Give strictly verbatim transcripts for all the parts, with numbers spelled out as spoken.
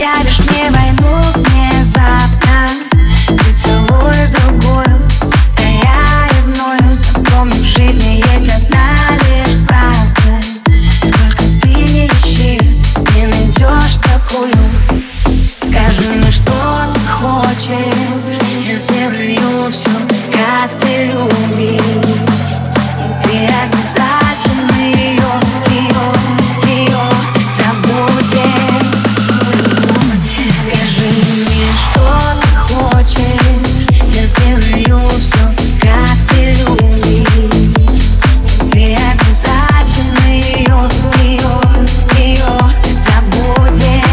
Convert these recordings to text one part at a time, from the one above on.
объявишь мне войну внезапно, ты целуешь другую, а я ревную. Запомни, в жизни есть одна лишь правда. Сколько ты не ищи, не найдешь такую. Скажи мне, что ты хочешь, я сделаю все, как ты любишь. И ты обязательно ее, ее, ее забудешь. Скажи мне, что ты хочешь, я сделаю все, как ты любишь. И ты обязательно ее, ее, ее забудешь.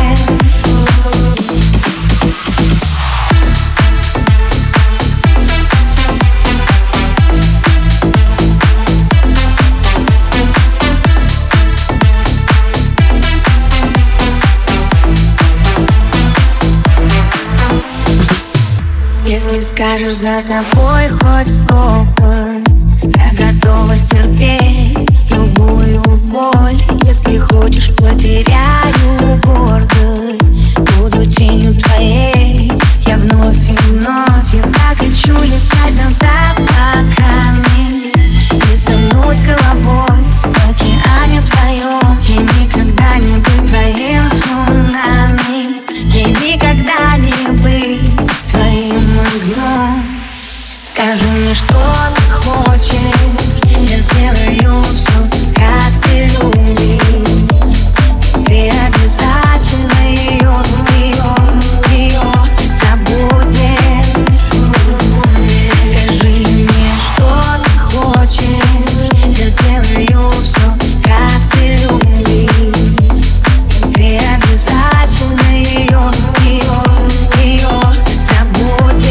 Если скажешь за тобой хоть слово, я готова стерпеть любую боль. Если хочешь, потеряю гордость, буду тенью твоей, я вновь и вновь. Я так хочу летать над облаками и тонуть головой в океане твоем. Я никогда не быть твоим цунами, я никогда не быть твоим огнем. Скажи мне, что ты хочешь, я сделаю все, как ты любишь. Ты обязательно ее, ее, ее забудешь. Скажи мне, что ты хочешь, я сделаю все, как ты любишь. Ты обязательно ее, ее, ее забудешь.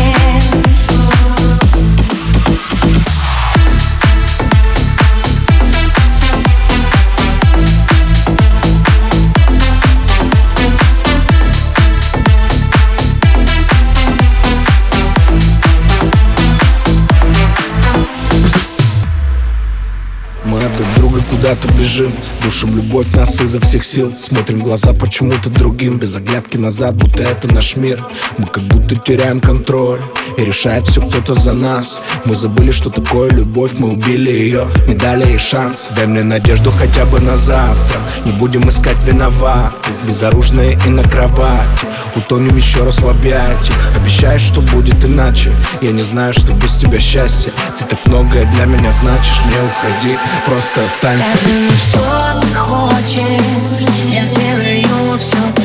Мы от друг друга куда-то бежим, душим любовь нас изо всех сил. Смотрим в глаза почему-то другим, без оглядки назад, будто это наш мир. Мы как будто теряем контроль, и решает все кто-то за нас. Мы забыли, что такое любовь, мы убили ее, не дали ей шанс. Дай мне надежду хотя бы на завтра, не будем искать виноватых, безоружные и на кровати. Утонем еще раз в объятиях, обещаешь, что будет иначе. Я не знаю, что без тебя счастье. Ты так многое для меня значишь, не уходи, просто останься. Скажи мне, что ты хочешь, я сделаю все,